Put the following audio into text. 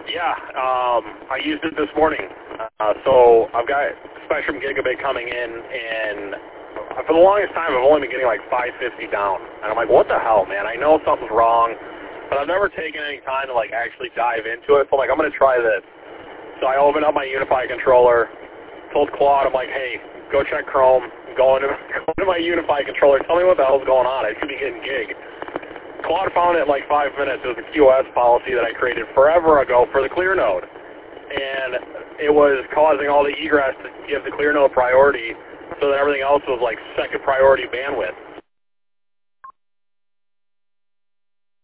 Yeah, I used it this morning. So I've got Spectrum Gigabit coming in, and for the longest time I've only been getting like 550 down. And I'm like, what the hell, man? I know something's wrong, but I've never taken any time to like actually dive into it. So I'm like, I'm going to try this. So I opened up my Unify controller, told Claude, I'm like, hey, go check Chrome, go into my Unify controller, tell me what the hell's going on. I should be getting gig. Claude found it in like 5 minutes. It was a QoS policy that I created forever ago for the clear node. And it was causing all the egress to give the clear node priority so that everything else was like second priority bandwidth.